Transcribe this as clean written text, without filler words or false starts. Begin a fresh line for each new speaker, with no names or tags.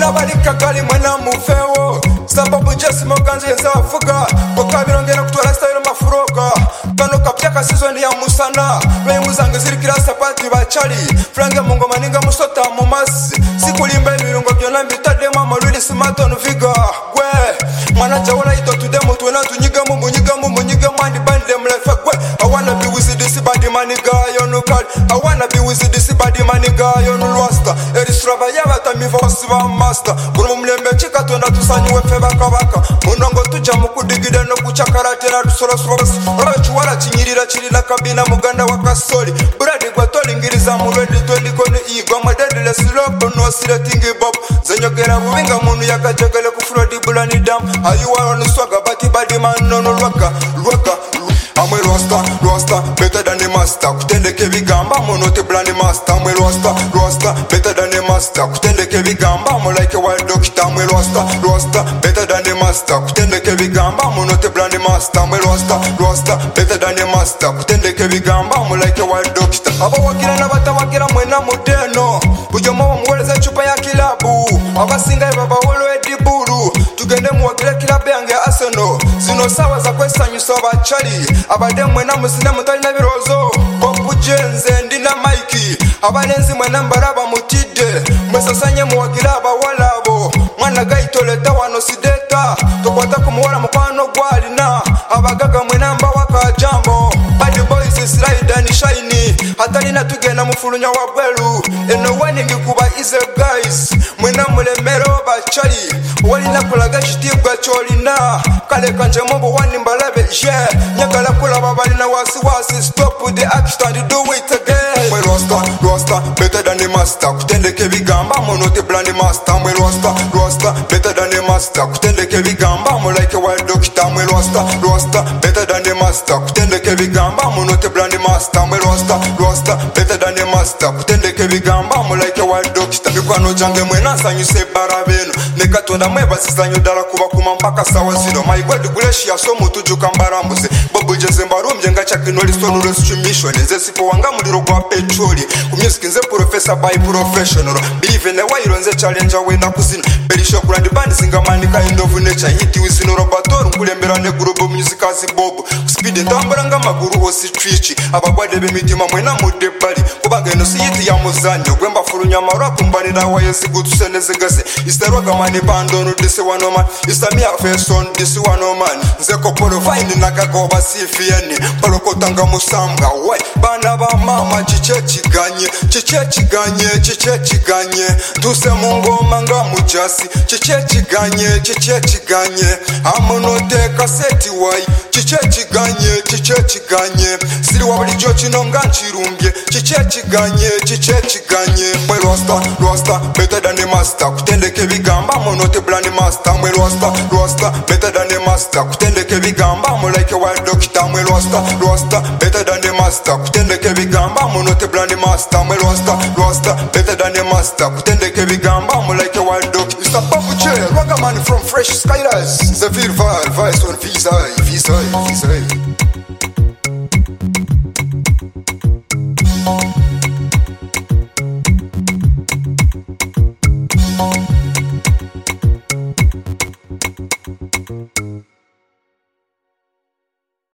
Munabalika kali mwena mufewo sababu jesi moganze nzafuga Kokabirongera kutwala style mafuroka Kano kapya kasizoni ya musana Lwe muzange zirikira sapati bachali Frange mungo maninga musota mumasi Sikulimba ibirungo byona mbitade mama luli simaton viga Gwe Mwana jawona ito tudemo tuwena tunyigamu munyigamu andi bandi mlefe Gwe I wanna be with this body maniga yonu kali I wanna be with this body maniga yonu lwasta Erisrava yabata miva wasiva master Guru mlembe chika tuenda tusanyi wefe baka Munongo tuja mukudigide no kuchakarate na tusora surabasi Rachuwala chinyirira chirila kabina muganda wakasoli Bradi kwa toli ngiriza mulwendi twendi kone igwa Madedile silopo no sile tingi bob Zenyogera buwinga munu yaka jagele kufurodi bulani dam Ayuwa onu swaga bati badi man nono lwaka Amwe Rasta, better than the master Kutendeke bigamba, monote blandi master Amwe Rasta, better than the master Kutendeke bigamba, mo like a wild doctor Amwe Rasta, better than the master Kutendeke bigamba, monote blandi master Amwe Rasta, better than the master Kutendeke bigamba, mo like a wild doctor Aba wakira na bata wakira mwena mudeno Bujomo wa mweleza chupa ya kilabu Abasinga baba wolo ediburu Tugende muwakira kilabu yange Arsenal Zino sawa za kwesa nyuso bachali Abade mwena musina mutali na birozo Bobu jenze ndina maiki Abanenzi mwena mbaraba mutide Mwesasanye muwakira abawalabo Mwana gaitoleta wano sideta Tobota kumuwala mkwano gwalina Abagaga mwena mba waka jambo Bad boys is ride and shiny Hatali na tugena mufulunya wa bwelu Eno wani ngikuba ize guys Mwena mulemero bachali Wali na kulaga jitibwa cholina Kale kanje mobo wani mbalabe yeah Nyagala kula babali na wasi Stop with the action do it again Mwe Rasta, better than the master Kutendeke bigamba monote blandi master Mwe Rasta, better than the master Kutendeke bigamba mo like a wild doctor Mwe Rasta, better than the master Kutendeke bigamba monote blandi master Mwe Rasta, better than the master Kutendeke bigamba mo like a wild doctor Mikwano jange mwena sanyuse barabeno Nekatonda mweba sisanyo dala kuba kuma mpaka sawa zino Maigwedi guleshi ya somu tujuka mbarambuze Bobu jeze mbarumbye nga chakinoli sonuro sichumisho Neze sipo wanga muliro kwa petroli Kumyusiki nze professor by professional Believe in the way nze challenger wenda kuzino Belisho kurandi bandi zinga mani kind of nature Hiti wizino robatoru mkulembera ne gurubo muzikazi bobu Kuspeed ntambulanga maguru osi trichi Abagwade bemitima mwena mude bali Kubanga eno siyiti ya muzanyo Gwemba furunya marapu mbanira wa yesi gutu seneze gase Istaroga mani bandonu disi wanoman Istamia feson disi wanoman Nzeko polo faini nagagoba sifiyeni Palokotanga musambga we Bana ba mama chichechiganye Tuse mungoma nga mujasi Chichechiganye Amonote kaseti wai Chichechiganye Siri wabali jochi nonga nchirumbye Chichechiganye Mwe Rasta, better than the master Kutendeke bigamba monote blandi master Mwe Rasta, better than the master Kutendeke bigamba mo like a wild doctor Mwe Rasta, better than the master Kutendeke bigamba monote blandi master Mwe Rasta, better than the master Kutendeke bigamba